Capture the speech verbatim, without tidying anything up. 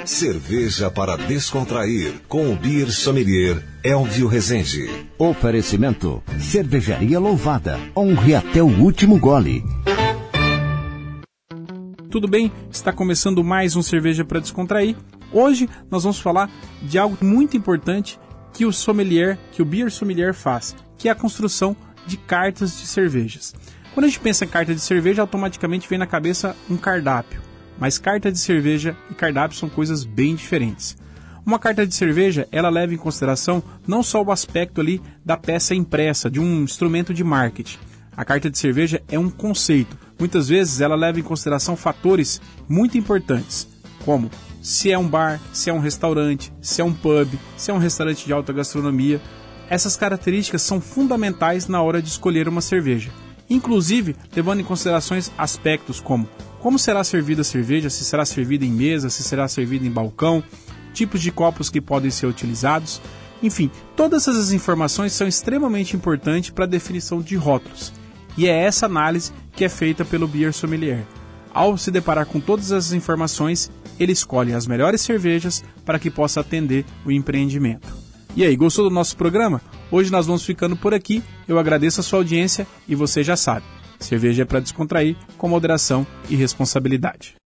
Cerveja para descontrair com o Beer Sommelier Elvio Rezende. Oferecimento: Cervejaria Louvada. Honre até o último gole. Tudo bem? Está começando mais um Cerveja para Descontrair. Hoje nós vamos falar de algo muito importante que o sommelier, que o Beer Sommelier faz, que é a construção de cartas de cervejas. Quando a gente pensa em carta de cerveja, automaticamente vem na cabeça um cardápio. Mas carta de cerveja e cardápio são coisas bem diferentes. Uma carta de cerveja, ela leva em consideração não só o aspecto ali da peça impressa, de um instrumento de marketing. A carta de cerveja é um conceito. Muitas vezes ela leva em consideração fatores muito importantes, como se é um bar, se é um restaurante, se é um pub, se é um restaurante de alta gastronomia. Essas características são fundamentais na hora de escolher uma cerveja. Inclusive, levando em considerações aspectos como como será servida a cerveja, se será servida em mesa, se será servida em balcão, tipos de copos que podem ser utilizados. Enfim, todas essas informações são extremamente importantes para a definição de rótulos. E é essa análise que é feita pelo Beer Sommelier. Ao se deparar com todas essas informações, ele escolhe as melhores cervejas para que possa atender o empreendimento. E aí, gostou do nosso programa? Hoje nós vamos ficando por aqui. Eu agradeço a sua audiência e você já sabe, cerveja é para descontrair com moderação e responsabilidade.